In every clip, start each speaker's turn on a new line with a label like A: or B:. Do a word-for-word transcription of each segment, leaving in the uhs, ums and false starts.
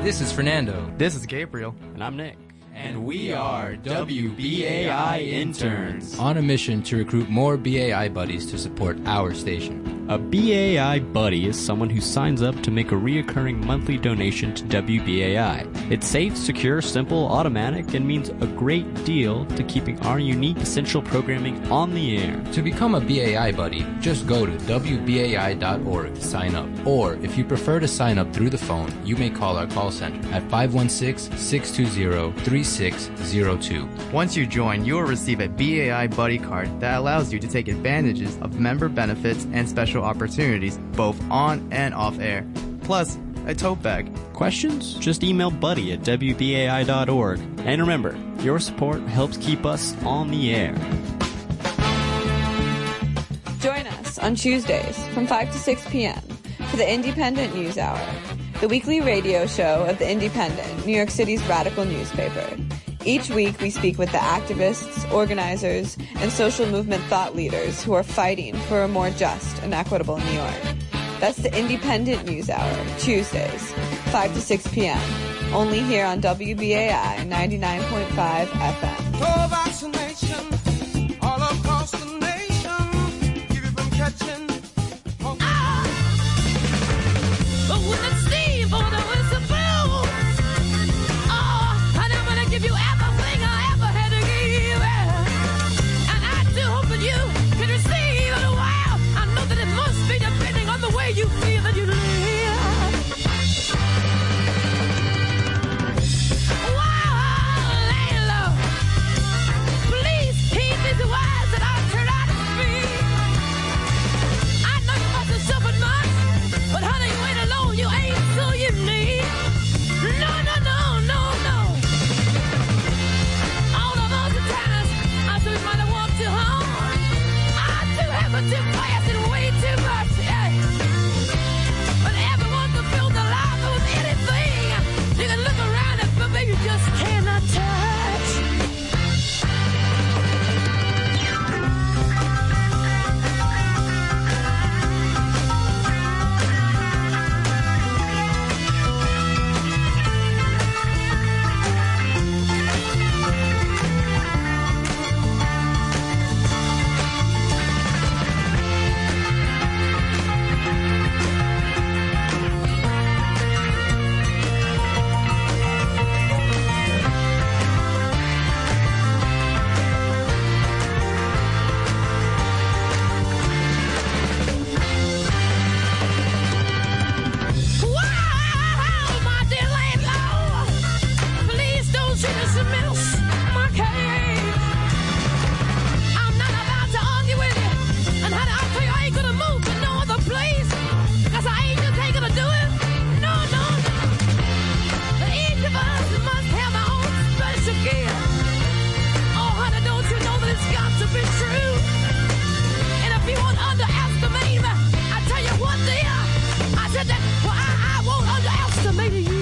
A: This is Fernando.
B: This is Gabriel.
C: And I'm Nick.
D: And we are W B A I interns.
A: On a mission to recruit more B A I buddies to support our station.
C: A B A I buddy is someone who signs up to make a reoccurring monthly donation to W B A I. It's safe, secure, simple, automatic, and means a great deal to keeping our unique essential programming on the air.
A: To become a B A I buddy, just go to W B A I dot org to sign up. Or, if you prefer to sign up through the phone, you may call our call center at five one six, six two zero, three six zero two.
B: Once you join, you will receive a B A I buddy card that allows you to take advantages of member benefits and special opportunities both on and off air, plus a tote bag.
C: Questions? Just email buddy at W B A I dot org. And remember, your support helps keep us on the air.
E: Join us on Tuesdays from five to six p.m. for the Independent News Hour, the weekly radio show of the Independent, New York City's radical newspaper. Each week, we speak with the activists, organizers, and social movement thought leaders who are fighting for a more just and equitable New York. That's the Independent News Hour, Tuesdays, five to six p.m., only here on W B A I ninety-nine point five F M.
F: For vaccination all across the nation, keep you from catching. Ah! But when it's Steve or the whistle blow, oh, and I'm gonna give you everything I ever had to give. And I do hope that you can receive it a while. I know that it must be depending on the way you feel that you live. Wow, Layla, please heed these words that I turn out to speak. I know you must have suffered much, but honey, you ain't alone, you ain't so unique. No, no, no, no, no. All of those antennas, I thought we might have walked too hard. I too have a too fast and way too much, yeah. But everyone can feel the life with anything. You can look around it, but baby, you just cannot touch. Wow, my dear landlord, please don't shoot us and miss my cage. I'm not about to argue with you, and honey, I tell you, I ain't gonna move to no other place, 'cause I ain't just ain't gonna do it. No, no, no. But each of us must have our own special gift. Oh, honey, don't you know that it's got to be true? And if you won't underestimate me, I tell you what, dear, I said that, well, I, I won't underestimate you.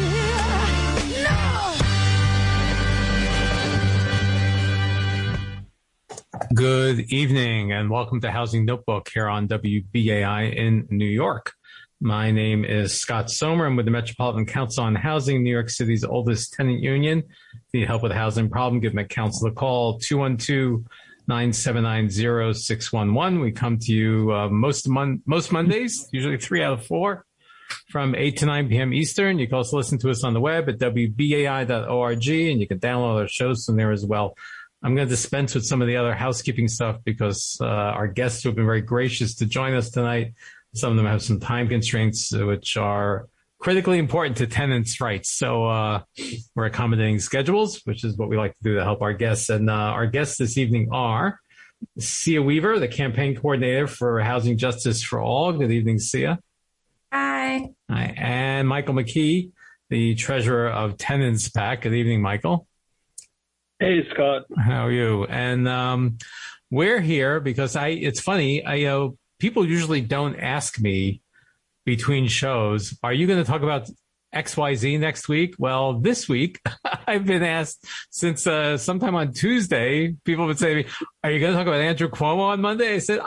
F: No.
G: Good evening and welcome to Housing Notebook here on W B A I in New York. My name is Scott Sommer. I'm with the Metropolitan Council on Housing, New York City's oldest tenant union. If you need help with a housing problem, give the council a call, two one two, nine seven nine, zero six one one. We come to you uh, most mon- most Mondays, usually three out of four, from eight to nine p.m. Eastern. You can also listen to us on the web at W B A I dot org, and you can download our shows from there as well. I'm going to dispense with some of the other housekeeping stuff because uh, our guests who have been very gracious to join us tonight, some of them have some time constraints, uh, which are critically important to tenants' rights. So uh, we're accommodating schedules, which is what we like to do to help our guests. And uh, our guests this evening are Sia Weaver, the campaign coordinator for Housing Justice for All. Good evening, Sia.
H: Hi.
G: Hi. And Michael McKee, the treasurer of Tenants PAC. Good evening, Michael.
I: Hey, Scott.
G: How are you? And um, we're here because I. It's funny. I you know people usually don't ask me between shows, are you going to talk about X Y Z next week? Well, this week I've been asked since uh, sometime on Tuesday. People would say to me, "Are you going to talk about Andrew Cuomo on Monday?" I said, "I'm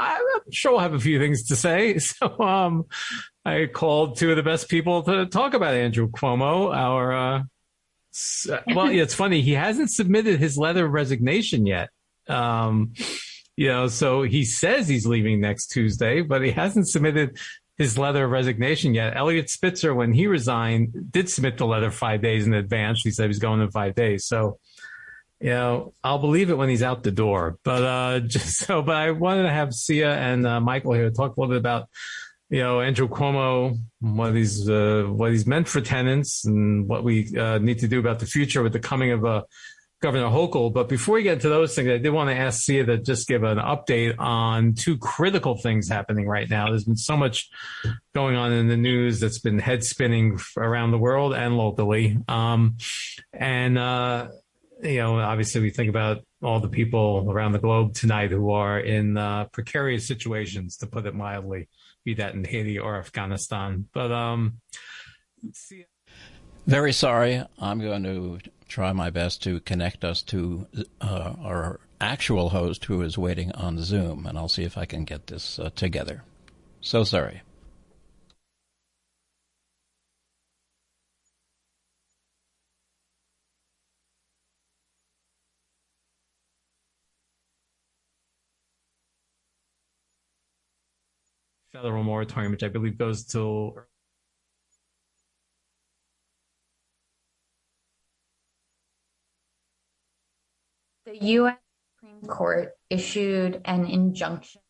G: sure we'll have a few things to say. So um, I called two of the best people to talk about Andrew Cuomo. Our uh, well, yeah, it's funny. He hasn't submitted his letter of resignation yet. Um, you know, so he says he's leaving next Tuesday, but he hasn't submitted his letter of resignation yet. Eliot Spitzer, when he resigned, did submit the letter five days in advance. He said he was going in five days. So, you know, I'll believe it when he's out the door. But uh, just so, but I wanted to have Sia and uh, Michael here talk a little bit about, you know, Andrew Cuomo, what he's uh, what he's meant for tenants, and what we uh, need to do about the future with the coming of uh, Governor Hochul. But before we get into those things, I did want to ask Sia to just give an update on two critical things happening right now. There's been so much going on in the news that's been head spinning around the world and locally. Um, and, uh, you know, obviously we think about all the people around the globe tonight who are in uh, precarious situations, to put it mildly, be that in Haiti or Afghanistan. But um, Sia.
H: Very sorry. I'm going to try my best to connect us to uh, our actual host, who is waiting on Zoom, and I'll see if I can get this uh, together. So sorry.
G: Federal moratorium, which I believe goes till
J: the U S Supreme Court issued an injunction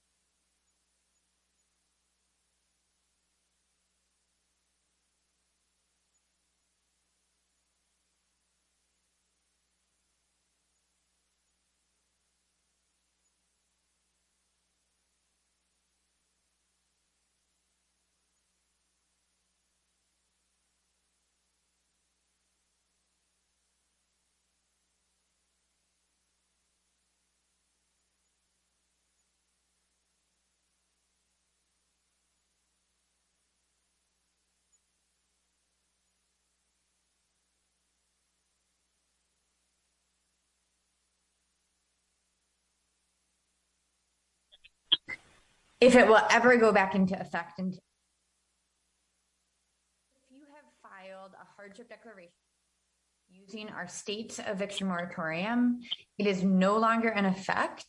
J: if it will ever go back into effect. Into, if you have filed a hardship declaration using our state's eviction moratorium, it is no longer in effect.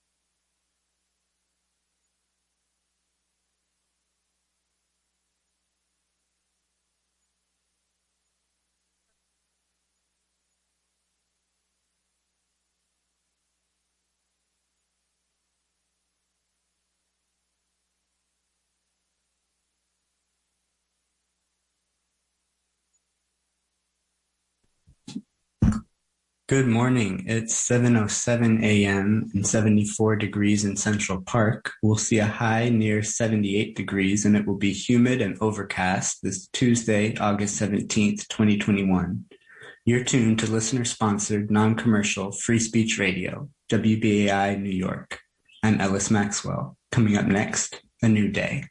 K: Good morning. It's seven oh seven a.m. and seventy-four degrees in Central Park. We'll see a high near seventy-eight degrees, and it will be humid and overcast this Tuesday, August seventeenth, twenty twenty-one. You're tuned to listener-sponsored, non-commercial, free speech radio, W B A I New York. I'm Ellis Maxwell. Coming up next, A New Day.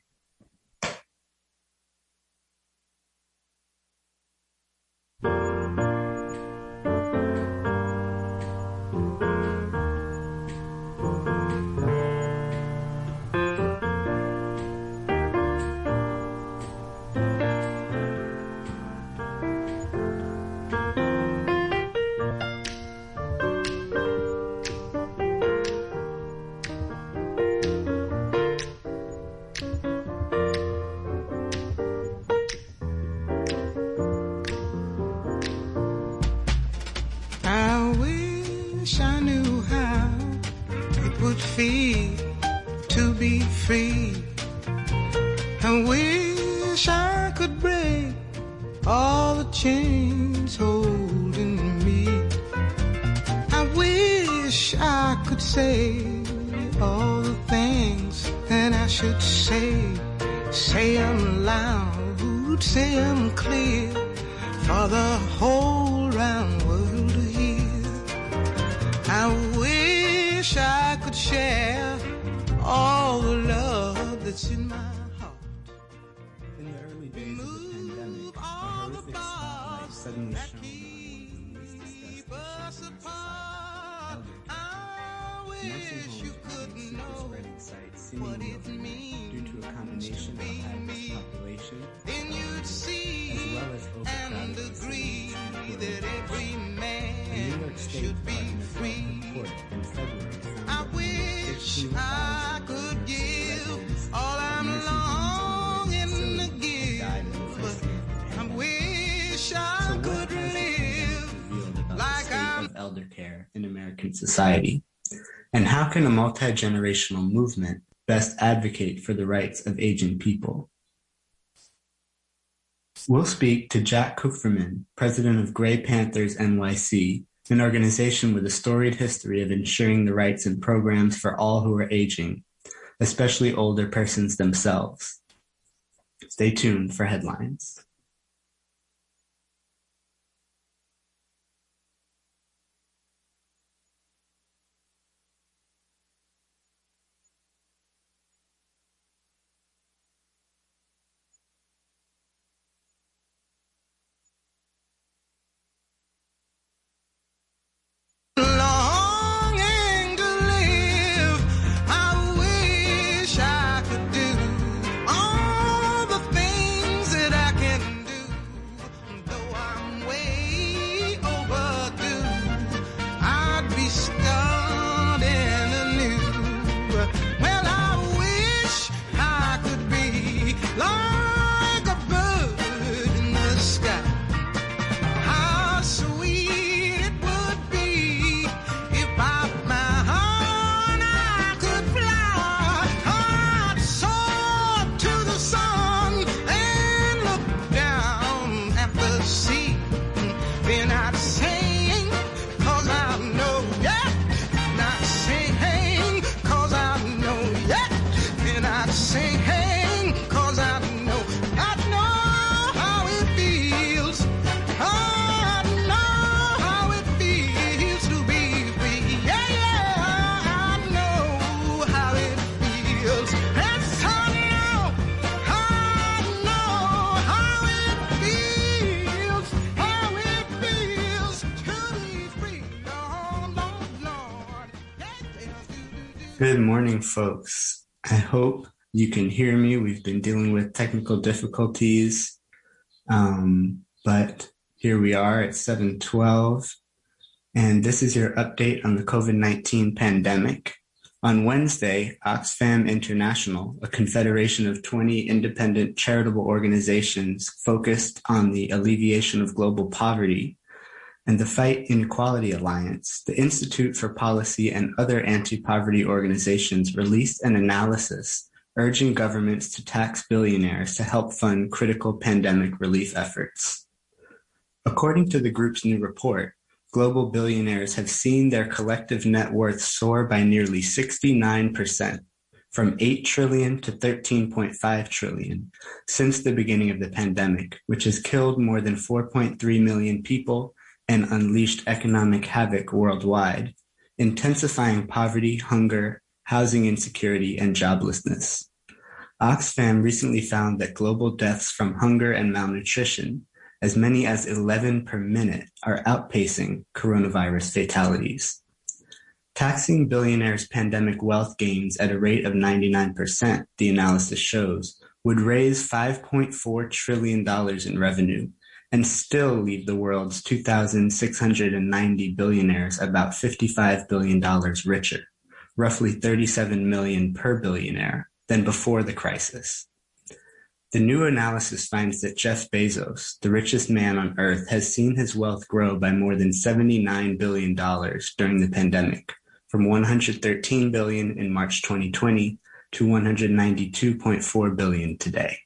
L: To be free, I wish I could break all the chains holding me. I wish I could say all the things that I should say. Say them loud, say them clear, for the whole round world to hear. I wish I could share all the love that's in my heart.
K: In the early days of the pandemic, a horrific spotlight suddenly shone on keep us apart. I wish you could know spreading sites, seemingly American society? And how can a multi-generational movement best advocate for the rights of aging people? We'll speak to Jack Kupferman, president of Grey Panthers N Y C, an organization with a storied history of ensuring the rights and programs for all who are aging, especially older persons themselves. Stay tuned for headlines. Good morning, folks. I hope you can hear me. We've been dealing with technical difficulties, um, but here we are at seven twelve, and this is your update on the COVID nineteen pandemic. On Wednesday, Oxfam International, a confederation of twenty independent charitable organizations focused on the alleviation of global poverty, and the Fight Inequality Alliance, the Institute for Policy, and other anti-poverty organizations released an analysis urging governments to tax billionaires to help fund critical pandemic relief efforts. According to the group's new report, global billionaires have seen their collective net worth soar by nearly sixty-nine percent, from eight trillion dollars to thirteen point five trillion dollars since the beginning of the pandemic, which has killed more than four point three million people and unleashed economic havoc worldwide, intensifying poverty, hunger, housing insecurity, and joblessness. Oxfam recently found that global deaths from hunger and malnutrition, as many as eleven per minute, are outpacing coronavirus fatalities. Taxing billionaires' pandemic wealth gains at a rate of ninety-nine percent, the analysis shows, would raise five point four trillion dollars in revenue, and still leave the world's two thousand six hundred ninety billionaires about fifty-five billion dollars richer, roughly thirty-seven million dollars per billionaire, than before the crisis. The new analysis finds that Jeff Bezos, the richest man on Earth, has seen his wealth grow by more than seventy-nine billion dollars during the pandemic, from one hundred thirteen billion dollars in March twenty twenty to one hundred ninety-two point four billion dollars today.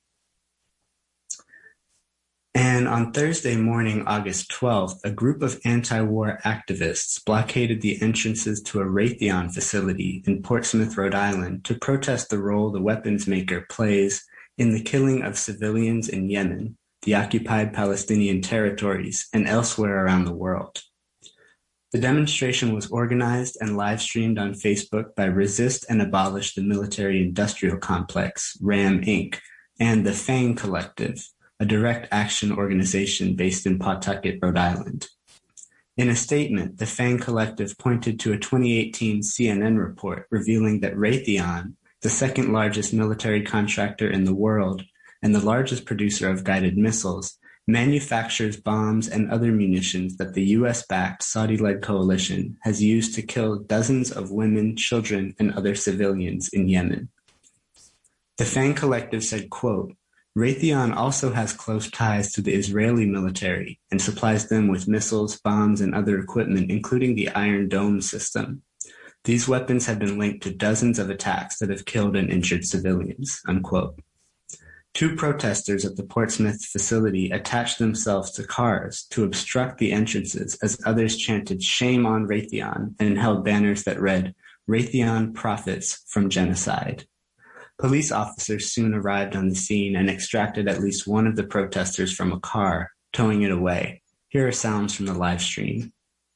K: And on Thursday morning, August twelfth, a group of anti-war activists blockaded the entrances to a Raytheon facility in Portsmouth, Rhode Island, to protest the role the weapons maker plays in the killing of civilians in Yemen, the occupied Palestinian territories, and elsewhere around the world. The demonstration was organized and live-streamed on Facebook by Resist and Abolish the Military-Industrial Complex, RAM Incorporated, and the FANG Collective, a direct action organization based in Pawtucket, Rhode Island. In a statement, the FANG Collective pointed to a twenty eighteen C N N report revealing that Raytheon, the second largest military contractor in the world and the largest producer of guided missiles, manufactures bombs and other munitions that the U S-backed Saudi-led coalition has used to kill dozens of women, children, and other civilians in Yemen. The FANG Collective said, quote, Raytheon also has close ties to the Israeli military and supplies them with missiles, bombs, and other equipment, including the Iron Dome system. These weapons have been linked to dozens of attacks that have killed and injured civilians, unquote. Two protesters at the Portsmouth facility attached themselves to cars to obstruct the entrances as others chanted "Shame on Raytheon" and held banners that read, "Raytheon profits from genocide." Police officers soon arrived on the scene and extracted at least one of the protesters from a car, towing it away. Here are sounds from the live stream.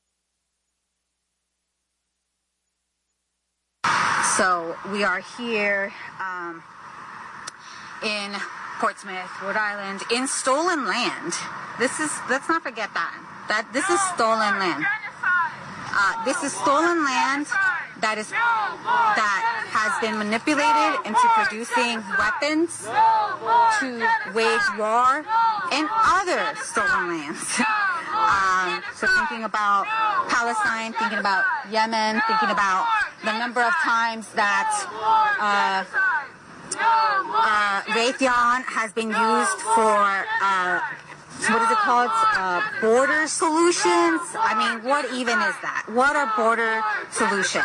M: So we are here um, in Portsmouth, Rhode Island, in stolen land. This is, let's not forget that. That this is stolen land. Uh, this is stolen land that is that has been manipulated into producing weapons to wage war in other stolen lands. Um, so thinking about Palestine, thinking about Yemen, thinking about the number of times that uh, uh, Raytheon has been used for uh, what is it called? Uh, border solutions? I mean, what even is that? What are border solutions?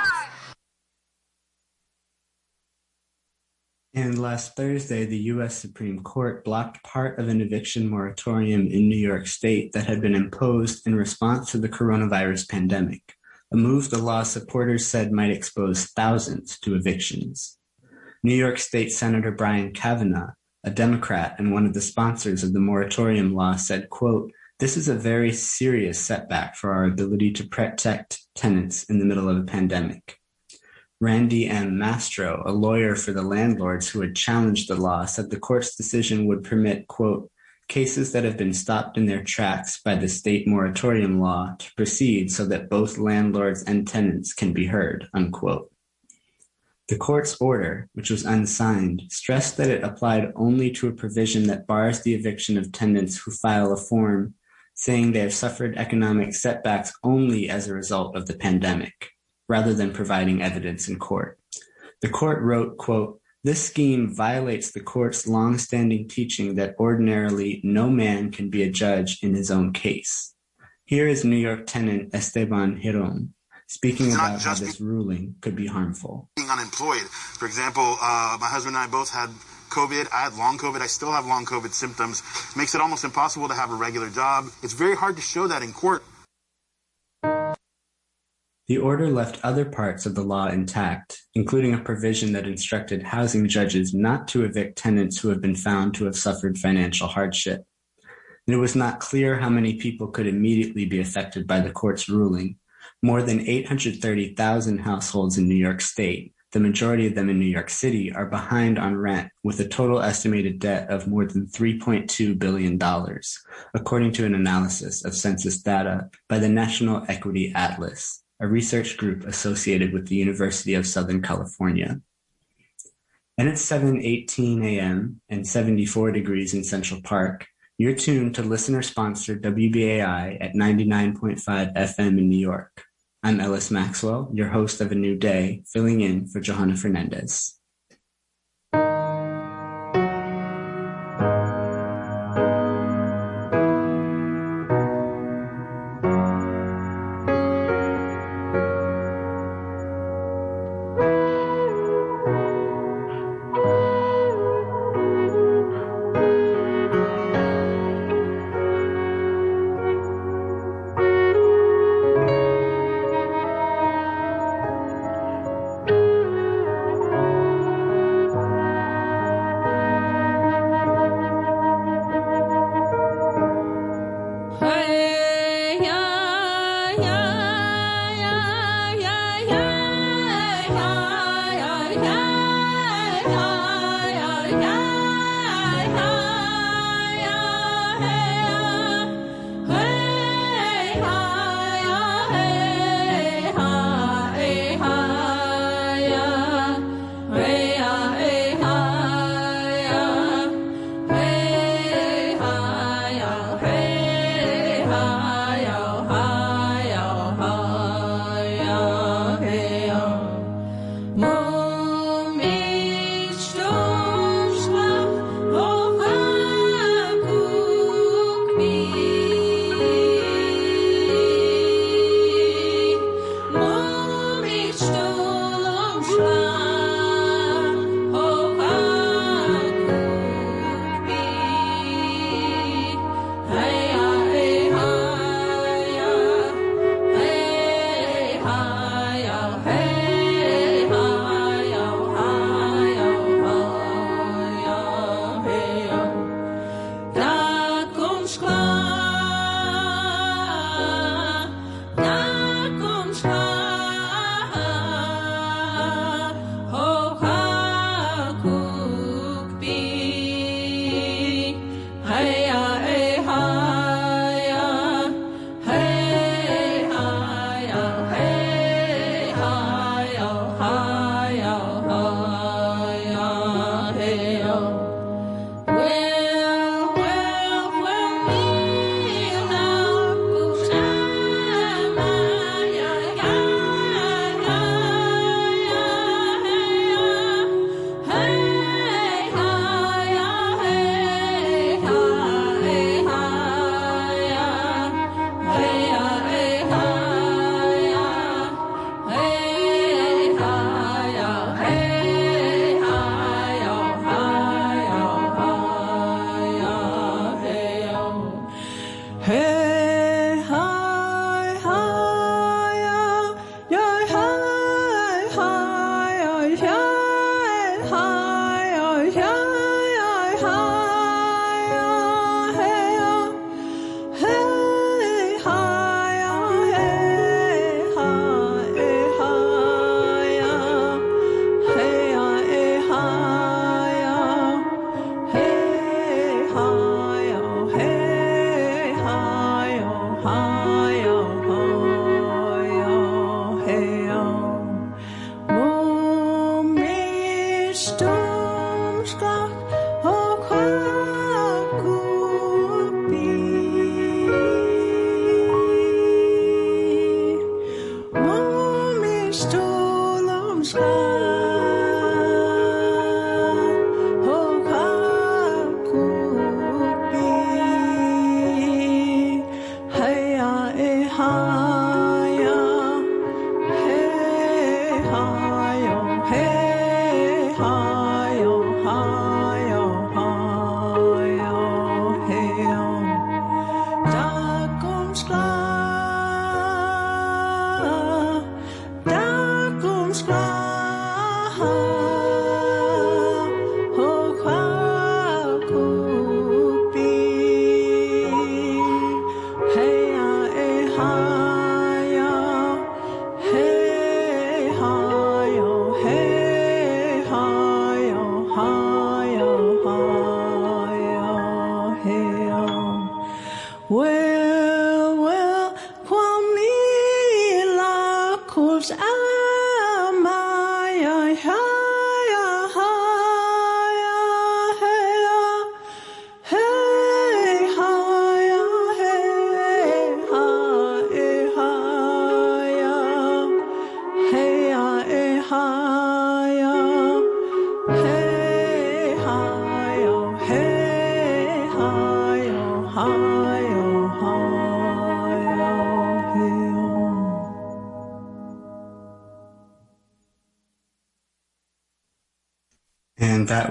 K: And last Thursday, the U S Supreme Court blocked part of an eviction moratorium in New York State that had been imposed in response to the coronavirus pandemic, a move the law supporters said might expose thousands to evictions. New York State Senator Brian Kavanaugh, a Democrat and one of the sponsors of the moratorium law, said, quote, "This is a very serious setback for our ability to protect tenants in the middle of a pandemic." Randy M. Mastro, a lawyer for the landlords who had challenged the law, said the court's decision would permit, quote, "cases that have been stopped in their tracks by the state moratorium law to proceed so that both landlords and tenants can be heard," unquote. The court's order, which was unsigned, stressed that it applied only to a provision that bars the eviction of tenants who file a form saying they have suffered economic setbacks only as a result of the pandemic, rather than providing evidence in court. The court wrote, quote, "This scheme violates the court's long-standing teaching that ordinarily no man can be a judge in his own case." Here is New York tenant Esteban Hiron, speaking
N: It's
K: about how this ruling could be harmful.
N: Being unemployed. For example, uh, my husband and I both had COVID. I had long COVID. I still have long COVID symptoms. It makes it almost impossible to have a regular job. It's very hard to show that in court.
K: The order left other parts of the law intact, including a provision that instructed housing judges not to evict tenants who have been found to have suffered financial hardship. And it was not clear how many people could immediately be affected by the court's ruling. More than eight hundred thirty thousand households in New York State, the majority of them in New York City, are behind on rent with a total estimated debt of more than three point two billion dollars, according to an analysis of census data by the National Equity Atlas, a research group associated with the University of Southern California. And it's seven eighteen a.m. and seventy-four degrees in Central Park. You're tuned to listener-sponsored W B A I at ninety-nine point five F M in New York. I'm Ellis Maxwell, your host of A New Day, filling in for Johanna Fernandez.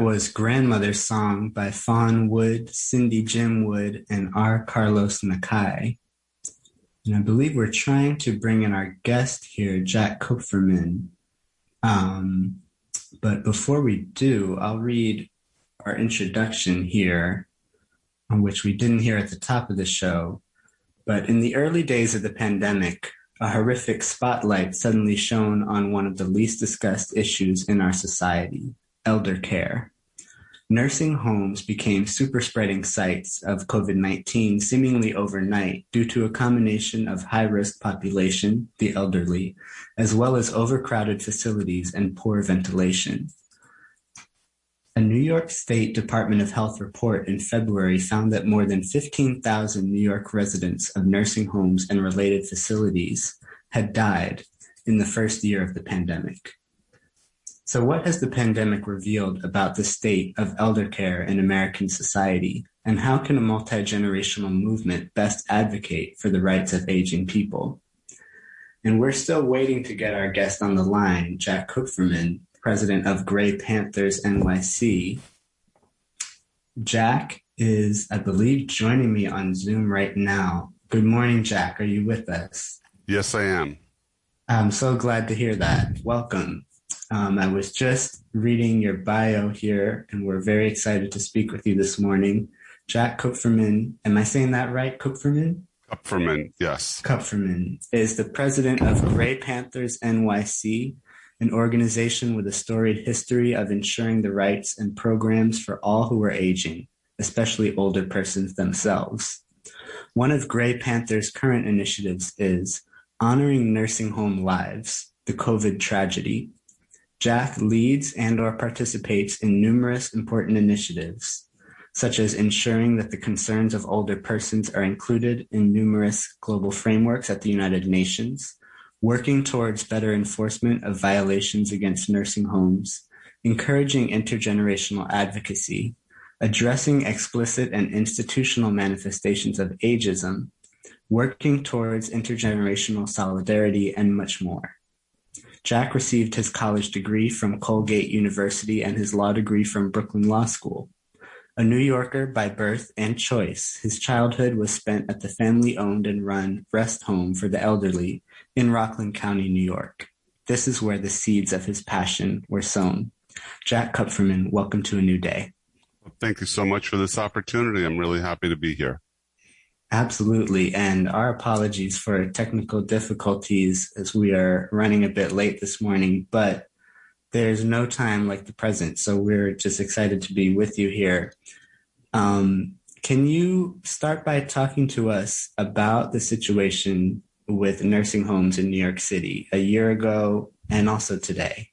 K: That was Grandmother's Song by Fawn Wood, Cindy Jim Wood, and R. Carlos Nakai. And I believe we're trying to bring in our guest here, Jack Kupferman. Um, but before we do, I'll read our introduction here, on which we didn't hear at the top of the show. But in the early days of the pandemic, a horrific spotlight suddenly shone on one of the least discussed issues in our society, elder care. Nursing homes became super-spreading sites of COVID nineteen seemingly overnight due to a combination of high-risk population, the elderly, as well as overcrowded facilities and poor ventilation. A New York State Department of Health report in February found that more than fifteen thousand New York residents of nursing homes and related facilities had died in the first year of the pandemic. So what has the pandemic revealed about the state of elder care in American society, and how can a multi-generational movement best advocate for the rights of aging people? And we're still waiting to get our guest on the line, Jack Kupferman, president of Gray Panthers N Y C. Jack is, I believe, joining me on Zoom right now. Good morning, Jack. Are you with us?
O: Yes, I am.
K: I'm so glad to hear that. Welcome. Um, I was just reading your bio here, and we're very excited to speak with you this morning. Jack Kupferman, am I saying that right, Kupferman?
O: Kupferman, yes.
K: Kupferman is the president of Gray Panthers N Y C, an organization with a storied history of ensuring the rights and programs for all who are aging, especially older persons themselves. One of Gray Panthers' current initiatives is Honoring Nursing Home Lives, the COVID Tragedy. Jack leads and or participates in numerous important initiatives, such as ensuring that the concerns of older persons are included in numerous global frameworks at the United Nations, working towards better enforcement of violations against nursing homes, encouraging intergenerational advocacy, addressing explicit and institutional manifestations of ageism, working towards intergenerational solidarity, and much more. Jack received his college degree from Colgate University and his law degree from Brooklyn Law School. A New Yorker by birth and choice, his childhood was spent at the family-owned and run Rest Home for the Elderly in Rockland County, New York. This is where the seeds of his passion were sown. Jack Kupferman, welcome to A New Day.
O: Well, thank you so much for this opportunity. I'm really happy to be here.
K: Absolutely. And our apologies for technical difficulties as we are running a bit late this morning, but there's no time like the present. So we're just excited to be with you here. Um, can you start by talking to us about the situation with nursing homes in New York City a year ago and also today?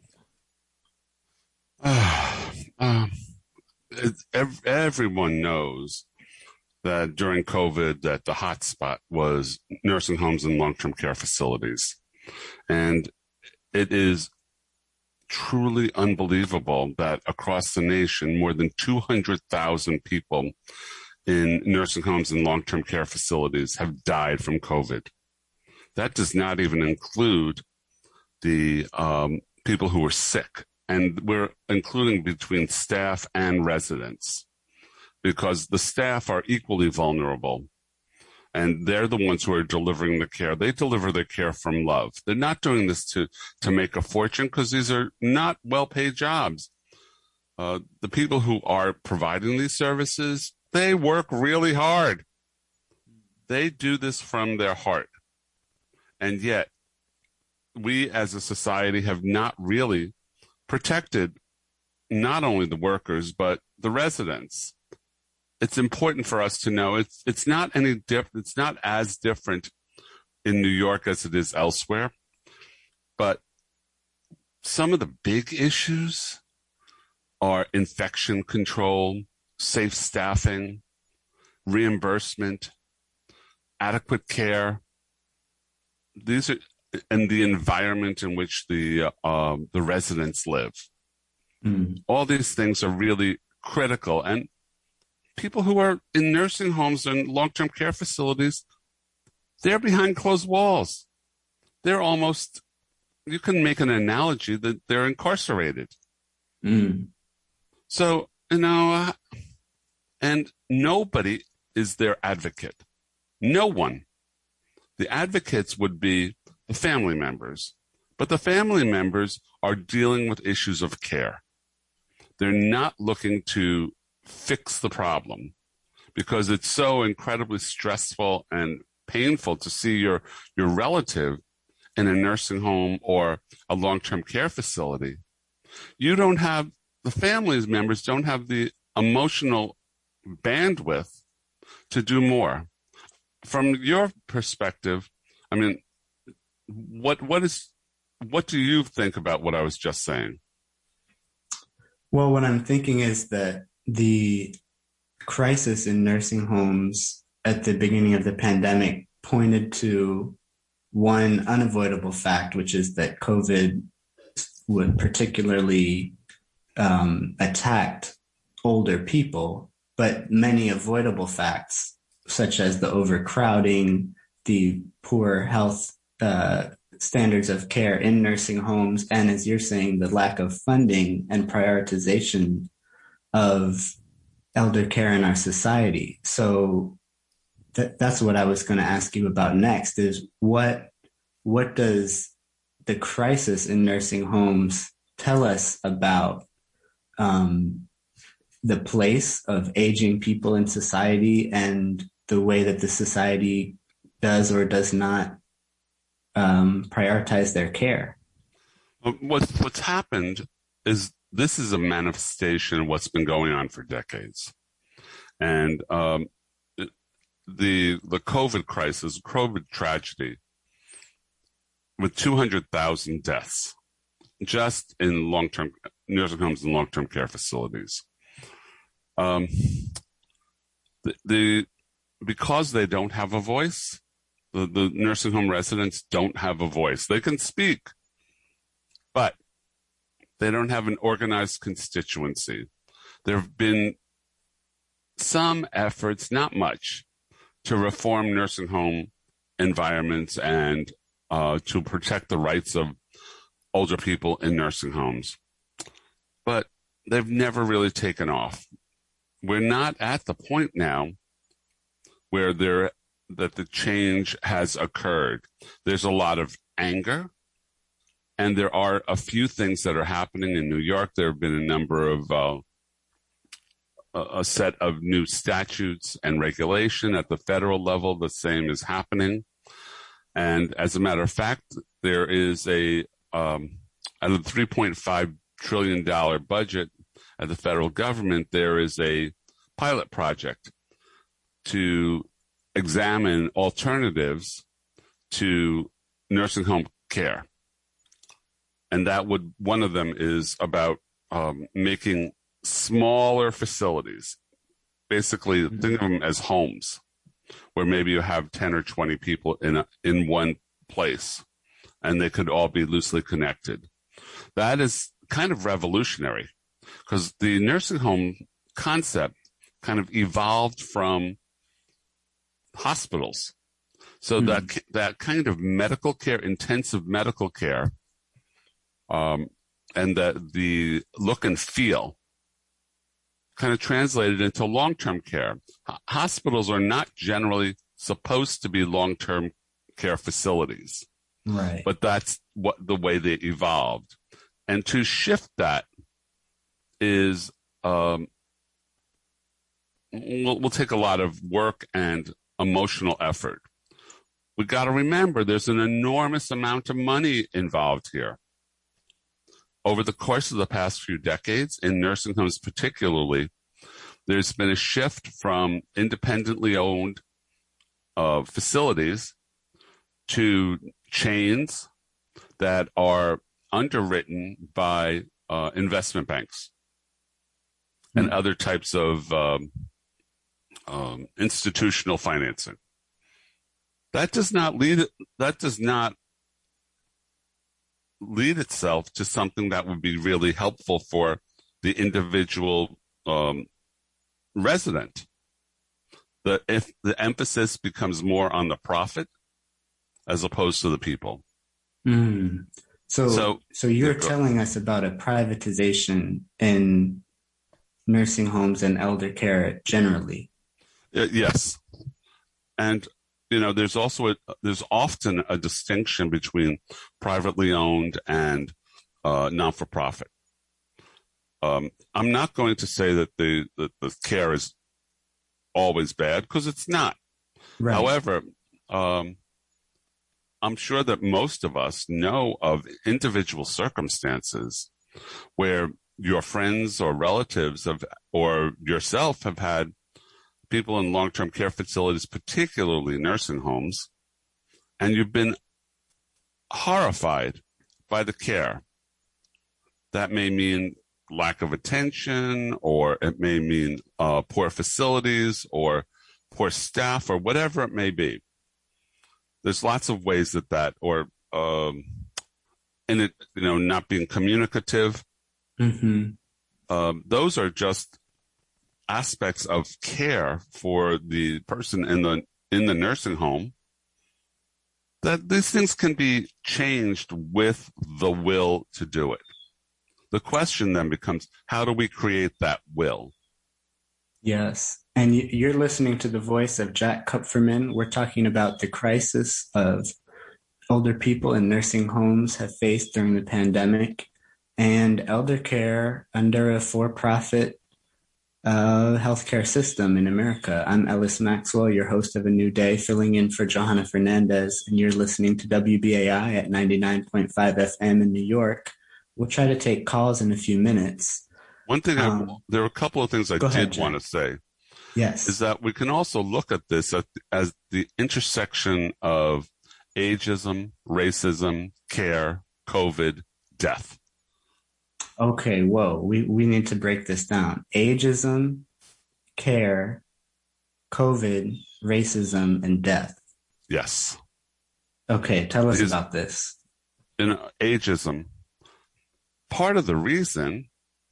O: Uh, um, it, ev- everyone knows that during COVID, that the hot spot was nursing homes and long-term care facilities. And it is truly unbelievable that across the nation, more than two hundred thousand people in nursing homes and long-term care facilities have died from COVID. That does not even include the um, people who were sick. And we're including between staff and residents, because the staff are equally vulnerable, and they're the ones who are delivering the care. They deliver their care from love. They're not doing this to, to make a fortune, because these are not well-paid jobs. Uh, the people who are providing these services, they work really hard. They do this from their heart. And yet, we as a society have not really protected not only the workers, but the residents. It's important for us to know it's it's not any diff, it's not as different in New York as it is elsewhere. But some of the big issues are infection control, safe staffing, reimbursement, adequate care. These are, and the environment in which the uh, um, the residents live. Mm. All these things are really critical. And people who are in nursing homes and long-term care facilities, they're behind closed walls. They're almost, you can make an analogy that they're incarcerated. Mm. So, you know, uh, and nobody is their advocate. No one. The advocates would be the family members, but the family members are dealing with issues of care. They're not looking to fix the problem because it's so incredibly stressful and painful to see your, your relative in a nursing home or a long-term care facility. You don't have, the family members don't have the emotional bandwidth to do more. From your perspective, I mean, what what is what do you think about what I was just saying?
K: Well, what I'm thinking is that the crisis in nursing homes at the beginning of the pandemic pointed to one unavoidable fact, which is that COVID would particularly um, attacked older people, but many avoidable facts, such as the overcrowding, the poor health uh, standards of care in nursing homes, and as you're saying, the lack of funding and prioritization of elder care in our society. So th- that's what I was going to ask you about next is what, what does the crisis in nursing homes tell us about um, the place of aging people in society and the way that the society does or does not um, prioritize their care?
O: What's, what's happened is this is a manifestation of what's been going on for decades. And um, the the COVID crisis, COVID tragedy, with two hundred thousand deaths just in long-term nursing homes and long-term care facilities. Um, the, the because they don't have a voice, the, the nursing home residents don't have a voice. They can speak, but they don't have an organized constituency. There have been some efforts, not much, to reform nursing home environments and uh, to protect the rights of older people in nursing homes. But they've never really taken off. We're not at the point now where there that the change has occurred. There's a lot of anger, and there are a few things that are happening in New York. There have been a number of uh, a set of new statutes and regulation at the federal level. The same is happening. And as a matter of fact, there is a, um, out of the three point five trillion dollars budget at the federal government, there is a pilot project to examine alternatives to nursing home care. And that would, one of them is about um, making smaller facilities, basically think of them as homes, where maybe you have ten or twenty people in a, in one place, and they could all be loosely connected. That is kind of revolutionary, because the nursing home concept kind of evolved from hospitals. So mm. that that kind of medical care, intensive medical care, um, and the the look and feel kind of translated into long-term care. H- hospitals are not generally supposed to be long-term care facilities.
K: Right.
O: But that's what the way they evolved. And to shift that is, um, will, will take a lot of work and emotional effort. We got to remember there's an enormous amount of money involved here. Over the course of the past few decades, in nursing homes particularly, there's been a shift from independently owned uh, facilities to chains that are underwritten by uh, investment banks and mm-hmm. other types of um, um, institutional financing. That does not lead. That does not lead itself to something that would be really helpful for the individual um, resident. The if the emphasis becomes more on the profit as opposed to the people.
K: Mm. So, so, so you're telling us about a privatization in nursing homes and elder care generally.
O: Yes. And, you know, there's also a, there's often a distinction between privately owned and uh, non-for-profit. Um, I'm not going to say that the, the, the care is always bad, because it's not. Right. However, um, I'm sure that most of us know of individual circumstances where your friends or relatives have, or yourself have had people in long-term care facilities, particularly nursing homes, and you've been horrified by the care. That may mean lack of attention, or it may mean uh, poor facilities or poor staff, or whatever it may be. There's lots of ways that that, or um, in it, you know, not being communicative.
K: Mm-hmm.
O: Um, those are just aspects of care for the person in the in the nursing home, that these things can be changed with the will to do it. The question then becomes, how do we create that will?
K: Yes. And you're listening to the voice of Jack Kupferman. We're talking about the crisis of older people in nursing homes have faced during the pandemic, and elder care under a for-profit uh, healthcare system in America. I'm Ellis Maxwell, your host of A New Day, filling in for Johanna Fernandez, and you're listening to W B A I at ninety-nine point five F M in New York. We'll try to take calls in a few minutes.
O: One thing,
K: Um,
O: I, there are a couple of things I
K: go
O: did
K: ahead, Jack.
O: want to say.
K: Yes.
O: Is that we can also look at this as, as the intersection of ageism, racism, care, COVID, death.
K: Okay, whoa, we, we need to break this down. Ageism, care, COVID, racism, and death.
O: Yes.
K: Okay, tell us
O: Because
K: about this.
O: In ageism, part of the reason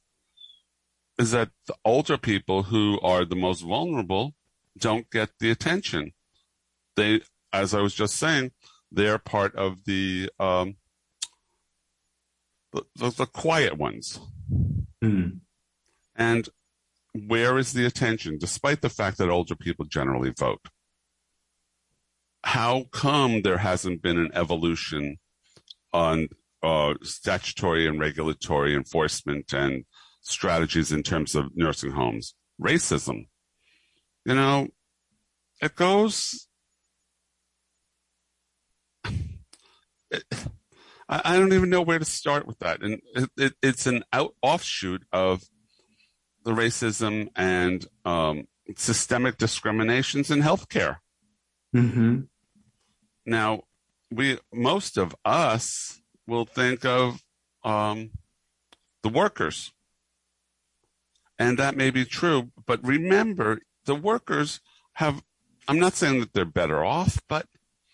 O: is that the older people who are the most vulnerable don't get the attention. They, as I was just saying, they're part of the um, the, the, the quiet ones.
K: Mm.
O: And where is the attention, despite the fact that older people generally vote? How come there hasn't been an evolution on uh, statutory and regulatory enforcement and strategies in terms of nursing homes? Racism. You know, it goes... It, I, I don't even know where to start with that. And it, it, it's an out, offshoot of the racism and um, systemic discriminations in healthcare.
K: Mm-hmm.
O: Now, we most of us will think of um, the workers. And that may be true, but remember, the workers have, I'm not saying that they're better off, but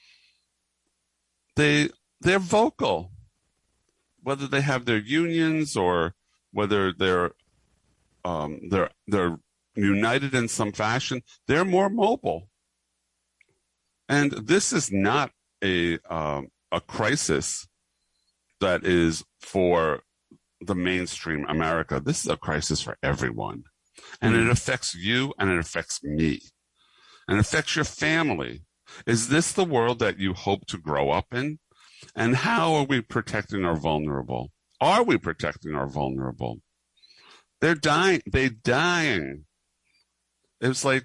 O: they, they're vocal. Whether they have their unions or whether they're, um, they're, they're united in some fashion, they're more mobile. And this is not a, um, a crisis that is for the mainstream America. This is a crisis for everyone. And it affects you and it affects me. And it affects your family. Is this the world that you hope to grow up in? And how are we protecting our vulnerable? Are we protecting our vulnerable? They're dying. They're dying. It's like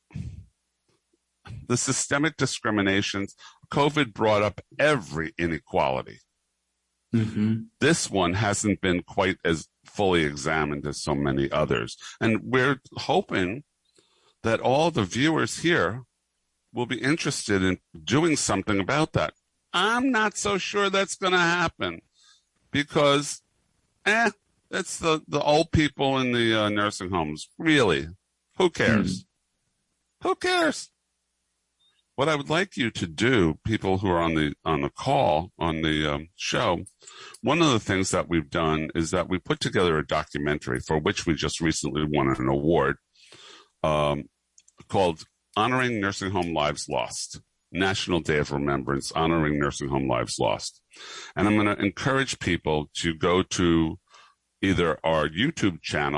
O: the systemic discriminations. COVID brought up every inequality.
K: Mm-hmm.
O: This one hasn't been quite as fully examined as so many others. And we're hoping that all the viewers here will be interested in doing something about that. I'm not so sure that's going to happen because, eh, it's the, the old people in the uh, nursing homes. Really? Who cares? Mm. Who cares? What I would like you to do, people who are on the on the call, on the um, show, one of the things that we've done is that we put together a documentary for which we just recently won an award um, called Honoring Nursing Home Lives Lost, National Day of Remembrance, Honoring Nursing Home Lives Lost. And I'm going to encourage people to go to either our YouTube channel,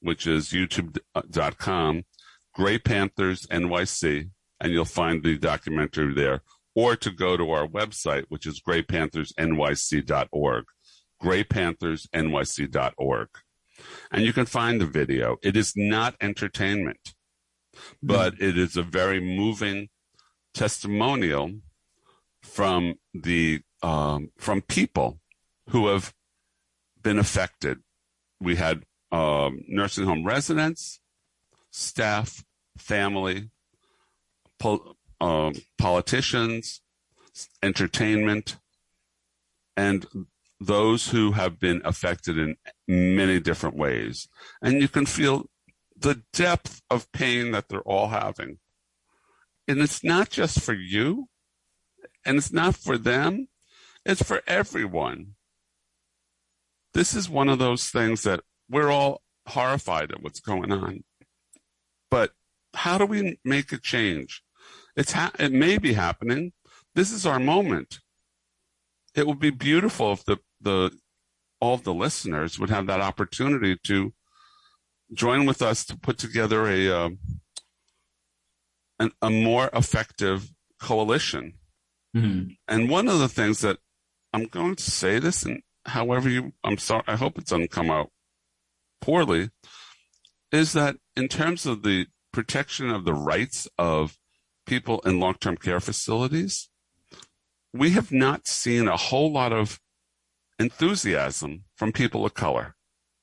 O: which is youtube dot com, Gray Panthers N Y C, and you'll find the documentary there, or to go to our website, which is gray panthers n y c dot org, gray panthers n y c dot org. And you can find the video. It is not entertainment, but it is a very moving testimonial from the um, from people who have been affected. We had um, nursing home residents, staff, family, pol- um, politicians, entertainment, and those who have been affected in many different ways. And you can feel the depth of pain that they're all having. And it's not just for you, and it's not for them, it's for everyone. This is one of those things that we're all horrified at what's going on. But how do we make a change? It's ha- it may be happening. This is our moment. It would be beautiful if the, the all of the listeners would have that opportunity to join with us to put together a uh, an, a more effective coalition. Mm-hmm. And one of the things that I'm going to say this, and however you, I'm sorry, I hope it doesn't come out poorly, is that in terms of the protection of the rights of people in long-term care facilities, we have not seen a whole lot of enthusiasm from people of color.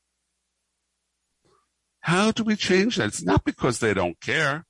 O: How do we change that? It's not because they don't care,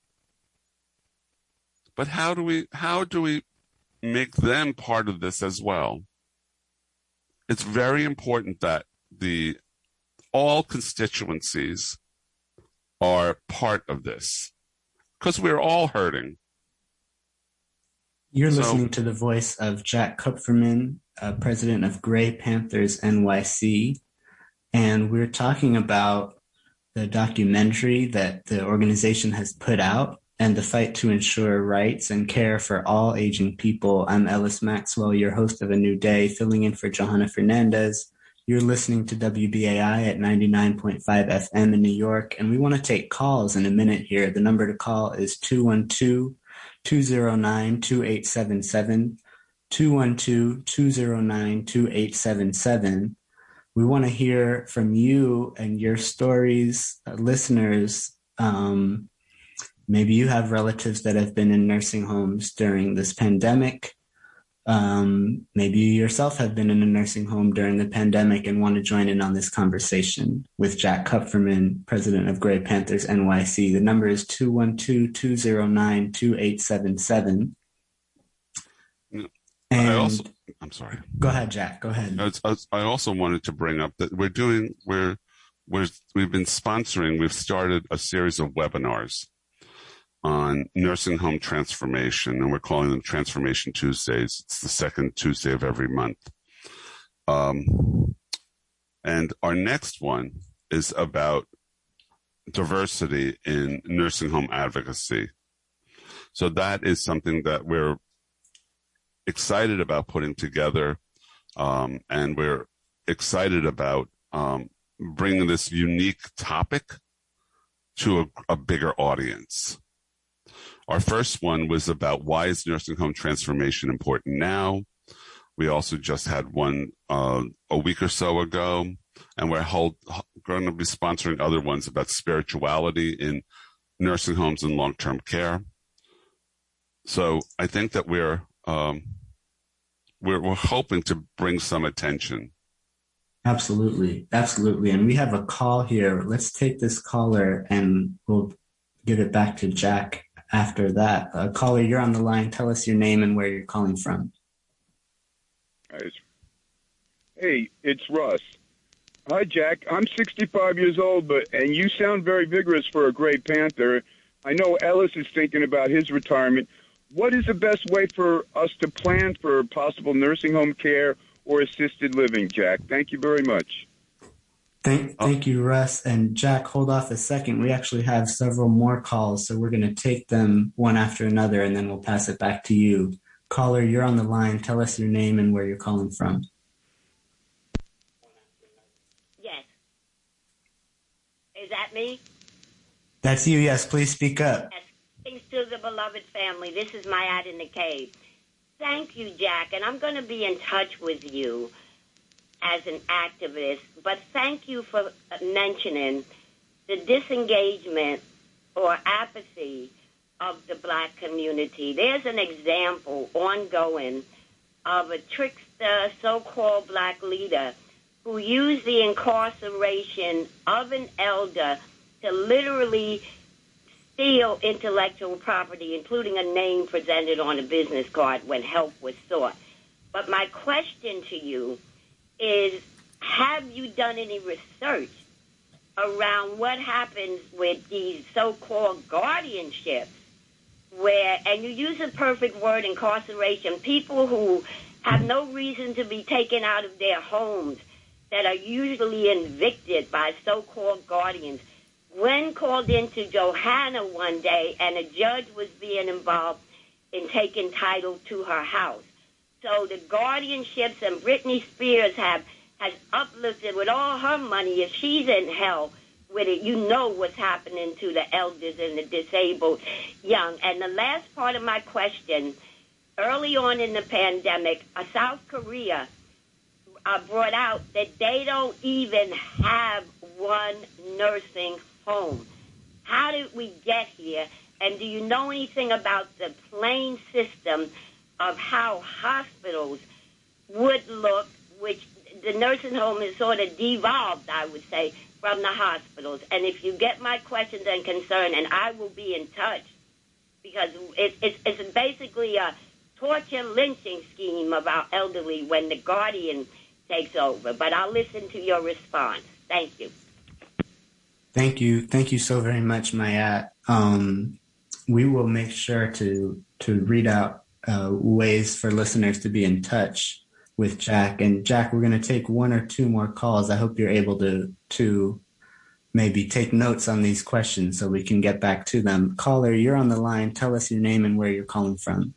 O: but how do we, how do we make them part of this as well? It's very important that the all constituencies are part of this, because we're all hurting.
K: You're
O: So-
K: listening to the voice of Jack Kupferman, uh, president of Gray Panthers N Y C, and we're talking about the documentary that the organization has put out and the fight to ensure rights and care for all aging people. I'm Ellis Maxwell, your host of A New Day, filling in for Johanna Fernandez. You're listening to W B A I at ninety-nine point five F M in New York, and we want to take calls in a minute here. The number to call is two one two, two zero nine, two eight seven seven, two one two, two zero nine, two eight seven seven. We want to hear from you and your stories, uh, listeners. Um, maybe you have relatives that have been in nursing homes during this pandemic. Um, maybe you yourself have been in a nursing home during the pandemic and want to join in on this conversation with Jack Kupferman, president of Gray Panthers N Y C. The number is two one two, two zero nine, two eight seven seven.
O: I also, I'm sorry.
K: Go ahead, Jack. Go ahead.
O: I, was- I also wanted to bring up that we're doing, we're, we're, we've been sponsoring, we've started a series of webinars on nursing home transformation, and we're calling them Transformation Tuesdays. It's the second Tuesday of every month. Um, and our next one is about diversity in nursing home advocacy. So that is something that we're excited about putting together, um, and we're excited about um, bringing this unique topic to a, a bigger audience. Our first one was about why is nursing home transformation important now? We also just had one uh, a week or so ago, and we're hold, going to be sponsoring other ones about spirituality in nursing homes and long-term care. So I think that we're um, we're, we're hoping to bring some attention.
K: Absolutely. Absolutely. And we have a call here. Let's take this caller and we'll give it back to Jack after that. Uh, caller, you're on the line. Tell us your name and where you're calling from.
P: Hey, it's Russ. Hi, Jack. I'm sixty-five years old, but and you sound very vigorous for a Gray Panther. I know Ellis is thinking about his retirement. What is the best way for us to plan for possible nursing home care or assisted living, Jack? Thank you very much.
K: Thank, thank you, Russ. And Jack, hold off a second. We actually have several more calls, so we're going to take them one after another, and then we'll pass it back to you. Caller, you're on the line. Tell us your name and where you're calling from.
Q: Yes. Is that me?
K: That's you, yes. Please speak up.
Q: Yes. Thanks to the beloved family. This is my ad in the cave. Thank you, Jack, and I'm going to be in touch with you as an activist, but thank you for mentioning the disengagement or apathy of the black community. There's an example ongoing of a trickster, so-called black leader who used the incarceration of an elder to literally steal intellectual property, including a name presented on a business card when help was sought. But my question to you is, have you done any research around what happens with these so-called guardianships where, and you use a perfect word, incarceration, people who have no reason to be taken out of their homes that are usually evicted by so-called guardians. When called into Johanna one day and a judge was being involved in taking title to her house. So the guardianships and Britney Spears have has uplifted with all her money. If she's in hell with it, you know what's happening to the elders and the disabled young. And the last part of my question, early on in the pandemic, uh, South Korea uh, brought out that they don't even have one nursing home. How did we get here? And do you know anything about the plain system of how hospitals would look, which the nursing home is sort of devolved, I would say, from the hospitals? And if you get my questions and concern, and I will be in touch, because it, it, it's basically a torture lynching scheme of our elderly when the guardian takes over. But I'll listen to your response. Thank you.
K: Thank you. Thank you so very much, Mayat. Um, we will make sure to to read out uh, ways for listeners to be in touch with Jack. And Jack, we're going to take one or two more calls. I hope you're able to to maybe take notes on these questions so we can get back to them. Caller, you're on the line. Tell us your name and where you're calling from.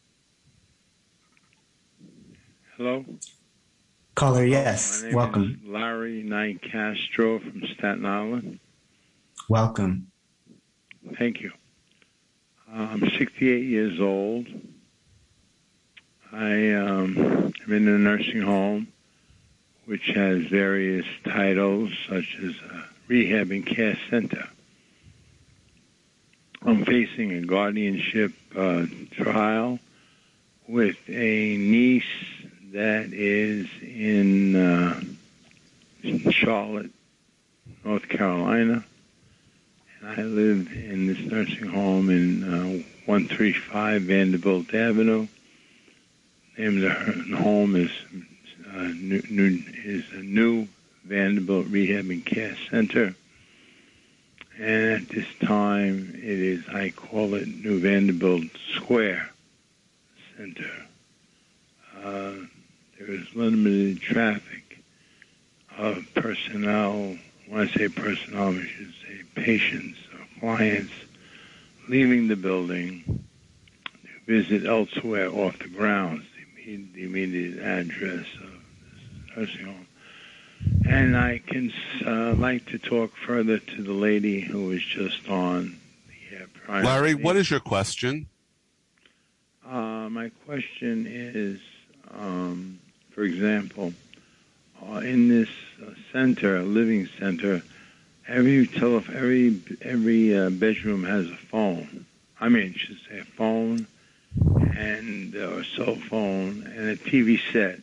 R: Hello?
K: Caller, yes.
R: My name
K: Welcome.
R: is Larry Knight Castro from Staten Island.
K: Welcome.
R: Thank you. Uh, I'm sixty-eight years old. I um, am in a nursing home which has various titles such as a rehab and care center. I'm facing a guardianship uh, trial with a niece that is in uh, Charlotte, North Carolina. And I live in this nursing home in uh, one thirty-five Vanderbilt Avenue. The name of the home is uh, new, new, is a New Vanderbilt Rehab and Care Center. And at this time, it is, I call it New Vanderbilt Square Center. Uh, there is limited traffic of personnel. When I say personnel, I should say patients or clients leaving the building to visit elsewhere off the grounds, the, the immediate address of this nursing home. And I can uh, like to talk further to the lady who was just on. The, uh, prior
O: Larry, what is your question?
R: Uh, my question is, um, for example, uh, in this uh, center, living center, every tele- every every uh, bedroom has a phone. I mean, I should say a phone and uh, a cell phone and a T V set.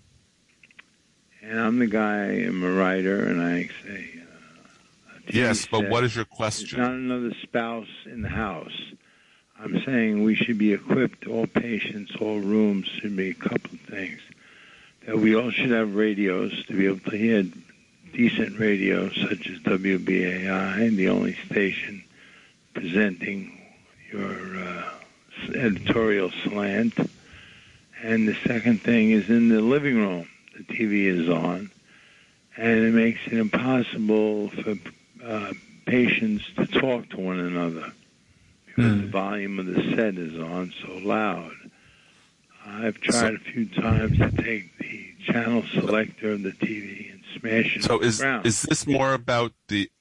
R: And I'm the guy, I'm a writer, and I say, uh, a T V
O: yes, but
R: set
O: what is your question?
R: is not another spouse in the house. I'm saying we should be equipped, all patients, all rooms should be a couple of things. That we all should have radios to be able to hear decent radios such as W B A I, the only station presenting your uh, editorial slant. And the second thing is in the living room, the T V is on, and it makes it impossible for uh, patients to talk to one another. Because the volume of the set is on so loud. I've tried a few times to take the channel selector of the T V and smash it
O: So
R: on the
O: is
R: ground.
O: is this more about the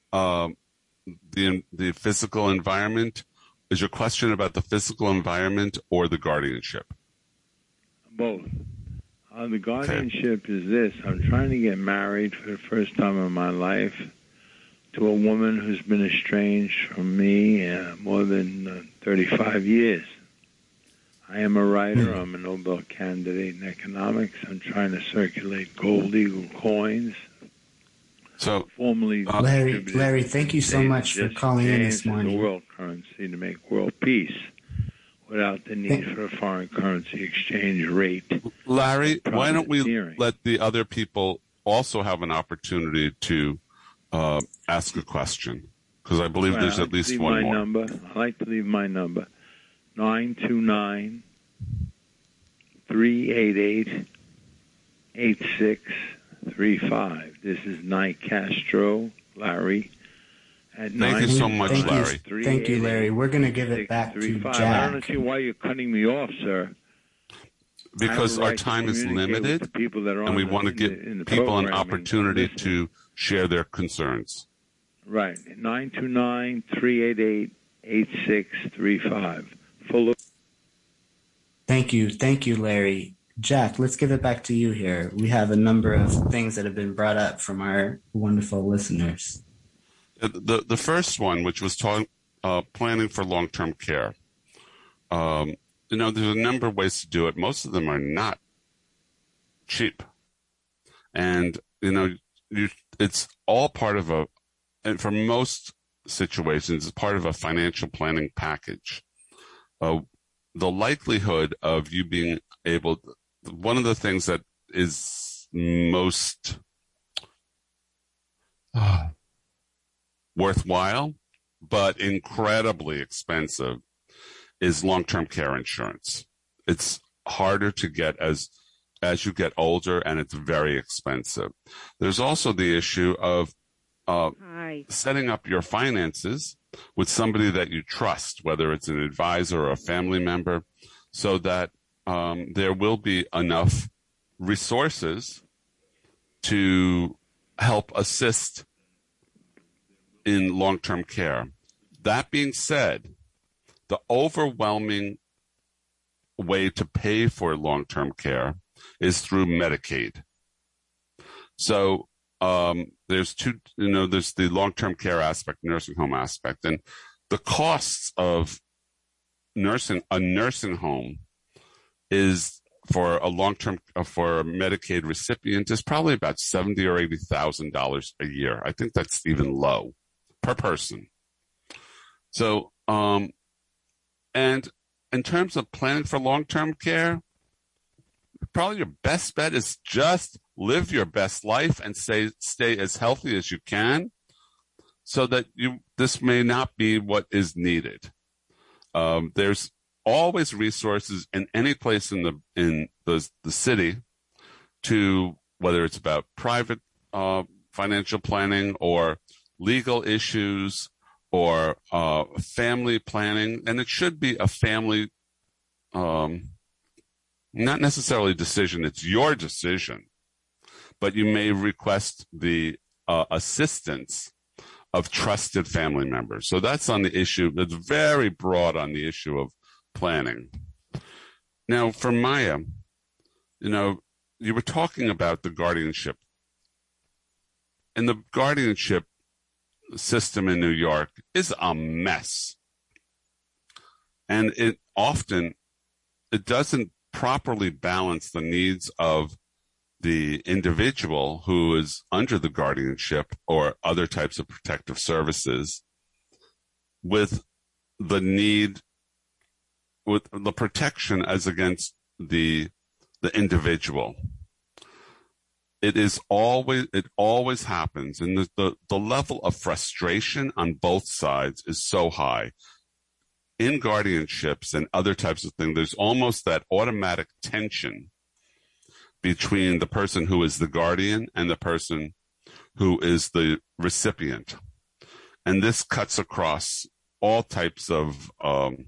O: um, the the physical environment? Is your question about the physical environment or the guardianship?
R: Both. Uh, the guardianship okay. is this. I'm trying to get married for the first time in my life to a woman who's been estranged from me uh, more than uh, thirty-five years. I am a writer. Mm-hmm. I'm a Nobel candidate in economics. I'm trying to circulate gold eagle coins.
O: So,
R: formally
K: uh, Larry, Larry, thank you so much for calling in this morning.
R: The world currency to make world peace without the need for a foreign currency exchange rate.
O: Larry, why don't we let the other people also have an opportunity to uh, ask a question? Because I believe
R: right,
O: there's
R: I'd
O: at least
R: leave
O: one
R: my
O: more.
R: Number. I'd like to leave my number, nine two nine, three eight eight, eight six three five. This is Nye Castro, Larry. At
O: Thank you so much,
K: Thank
O: Larry.
K: You, thank you, Larry. We're going to give it back to Jack.
R: I don't see why you're cutting me off, sir.
O: Because our time is limited, and we want to give people an opportunity to share their concerns.
R: Right. nine two nine, three eight eight, eight six three five. Full of-
K: Thank you. Thank you, Larry. Jack, let's give it back to you here. We have a number of things that have been brought up from our wonderful listeners.
O: The the first one, which was talk, uh, planning for long-term care. Um, you know, there's a number of ways to do it. Most of them are not cheap. And, you know, you, it's all part of a, and for most situations, it's part of a financial planning package. Uh, the likelihood of you being able to, one of the things that is most uh, worthwhile, but incredibly expensive, is long-term care insurance. It's harder to get as as you get older, and it's very expensive. There's also the issue of uh, setting up your finances with somebody that you trust, whether it's an advisor or a family member, so that um, there will be enough resources to help assist in long-term care. That being said, the overwhelming way to pay for long-term care is through Medicaid. So um, there's two, you know, there's the long-term care aspect, nursing home aspect, and the costs of nursing a nursing home is for a long-term uh, for a Medicaid recipient is probably about seventy or eighty thousand dollars a year. I think that's even low per person. So, um, and in terms of planning for long-term care, probably your best bet is just live your best life and stay stay as healthy as you can, so that you this may not be what is needed. Um, there's always resources in any place in the in the the city to, whether it's about private uh, financial planning or legal issues or uh, family planning, and it should be a family, um, not necessarily decision. It's your decision, but you may request the uh, assistance of trusted family members. So that's on the issue. It's very broad on the issue of planning. Now, for Maya, you know, you were talking about the guardianship. And the guardianship system in New York is a mess. And it often, it doesn't properly balance the needs of the individual who is under the guardianship or other types of protective services with the need, with the protection as against the the individual. It is always, it always happens, and the, the, the level of frustration on both sides is so high. In guardianships and other types of things, there's almost that automatic tension between the person who is the guardian and the person who is the recipient. And this cuts across all types of um,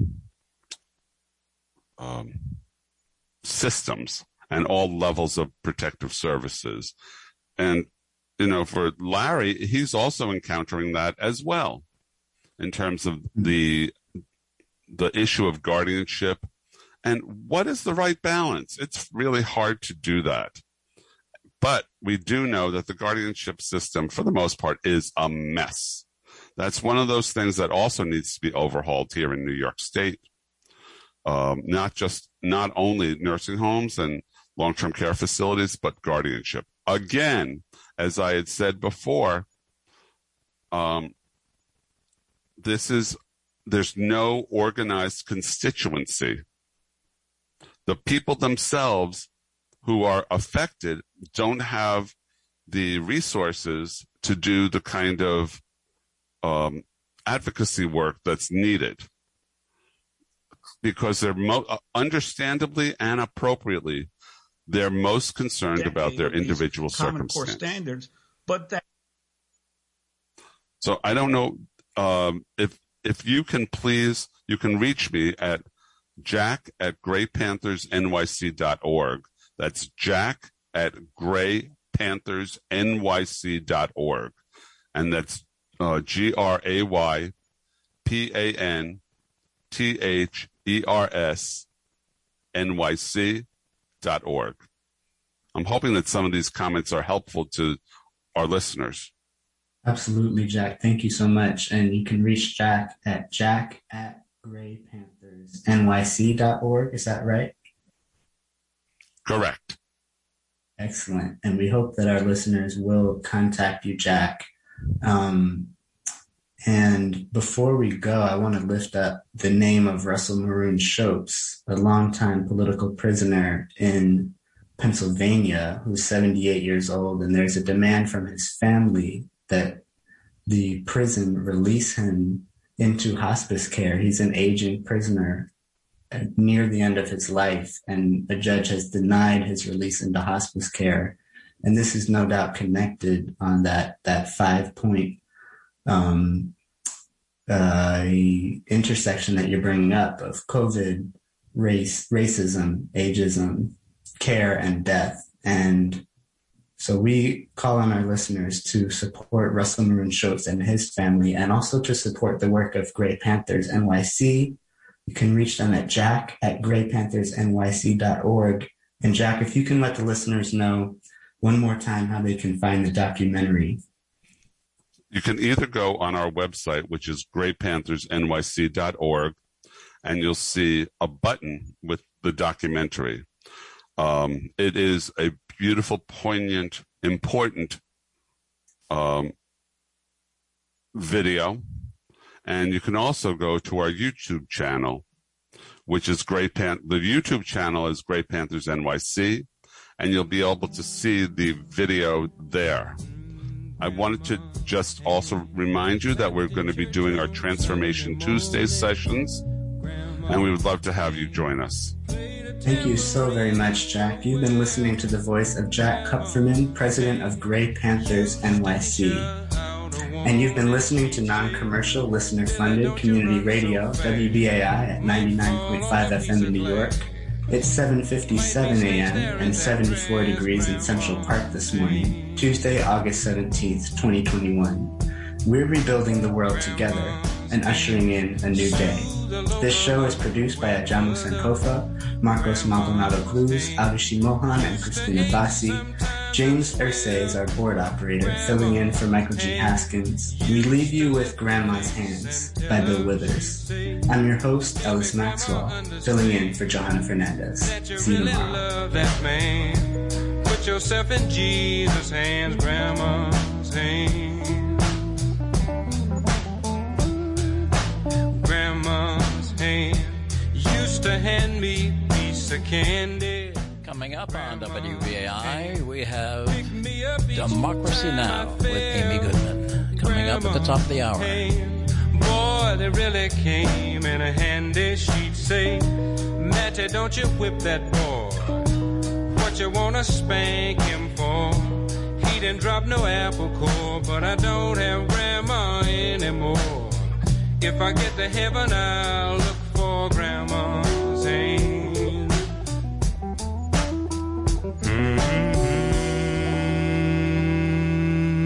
O: um, systems and all levels of protective services. And, you know, for Larry, he's also encountering that as well in terms of the the issue of guardianship and what is the right balance. It's really hard to do that. But we do know that the guardianship system, for the most part, is a mess. That's one of those things that also needs to be overhauled here in New York State. Um, not just, not only nursing homes and long-term care facilities, but guardianship. Again, as I had said before, um, this is, there's no organized constituency. The people themselves who are affected don't have the resources to do the kind of um, advocacy work that's needed, because they're mo- understandably and appropriately, they're most concerned about their individual
S: Common Core
O: circumstance.
S: standards, but that.
O: So I don't know um, if if you can please, you can reach me at jack at gray panthers n y c dot org. That's jack at gray panthers n y c dot org. And that's uh, G R A Y P A N T H E R S N Y C dot org. I'm hoping that some of these comments are helpful to our listeners.
K: Absolutely, Jack. Thank you so much. And you can reach Jack at jack at gray panthers n y c dot org. Is that right?
O: Correct.
K: Excellent. And we hope that our listeners will contact you, Jack. Um, and before we go, I want to lift up the name of Russell Maroon Shopes, a longtime political prisoner in Pennsylvania who's seventy-eight years old. And there's a demand from his family that the prison release him into hospice care. He's an aging prisoner near the end of his life, and a judge has denied his release into hospice care. And this is no doubt connected on that that five point um, uh, intersection that you're bringing up of COVID, race, racism, ageism, care, and death. And so we call on our listeners to support Russell Maroon Shopes and his family, and also to support the work of Gray Panthers N Y C. You can reach them at jack at gray panthers n y c dot org. And Jack, if you can let the listeners know one more time how they can find the documentary.
O: You can either go on our website, which is gray panthers n y c dot org, and you'll see a button with the documentary. Um, it is a beautiful, poignant, important um, video. And you can also go to our YouTube channel, which is Gray Pan. The YouTube channel is Gray Panthers N Y C, and you'll be able to see the video there. I wanted to just also remind you that we're going to be doing our Transformation Tuesday sessions, and we would love to have you join us.
K: Thank you so very much, Jack. You've been listening to the voice of Jack Kupferman, president of Gray Panthers N Y C. And you've been listening to non-commercial, listener-funded community radio, W B A I at ninety-nine point five F M in New York. It's seven fifty-seven a.m. and seventy-four degrees in Central Park this morning, Tuesday, August seventeenth, twenty twenty-one. We're rebuilding the world together and ushering in a new day. This show is produced by Ajamu Sankofa, Marcos Maldonado Cruz, Arushi Mohan, and Christina Bassi. James Irsay is our board operator, filling in for Michael G. Haskins. We leave you with Grandma's Hands by Bill Withers. I'm your host, Ellis Maxwell, filling in for Johanna Fernandez. See you tomorrow.
L: Put yourself in Jesus' hands, Grandma's hands. Grandma's hand used to hand me a piece of candy.
H: Coming up on W B A I, we have Democracy Now! With Amy Goodman. Coming up at the top of the hour.
L: Boy, they really came in a handy. She'd say, Matty, don't you whip that boy. What you wanna spank him for? He didn't drop no apple core, but I don't have Grandma anymore. If I get to heaven, I'll look for Grandma's hand. Mm-hmm.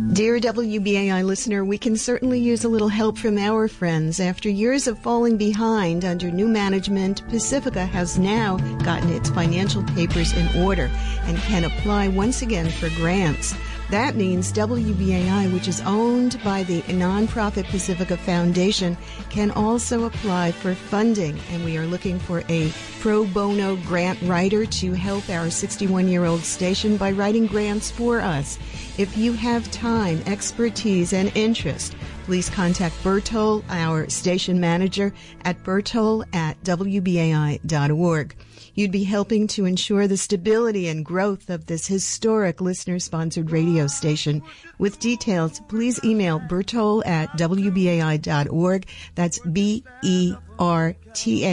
S: Dear W B A I listener, we can certainly use a little help from our friends. After years of falling behind under new management, Pacifica has now gotten its financial papers in order and can apply once again for grants. That means W B A I, which is owned by the nonprofit Pacifica Foundation, can also apply for funding. And we are looking for a pro bono grant writer to help our sixty-one-year-old station by writing grants for us. If you have time, expertise, and interest, please contact Bertol, our station manager, at bertol at w b a i dot org. You'd be helping to ensure the stability and growth of this historic listener-sponsored radio station. With details, please email bertol at w b a i dot org. That's B E R T A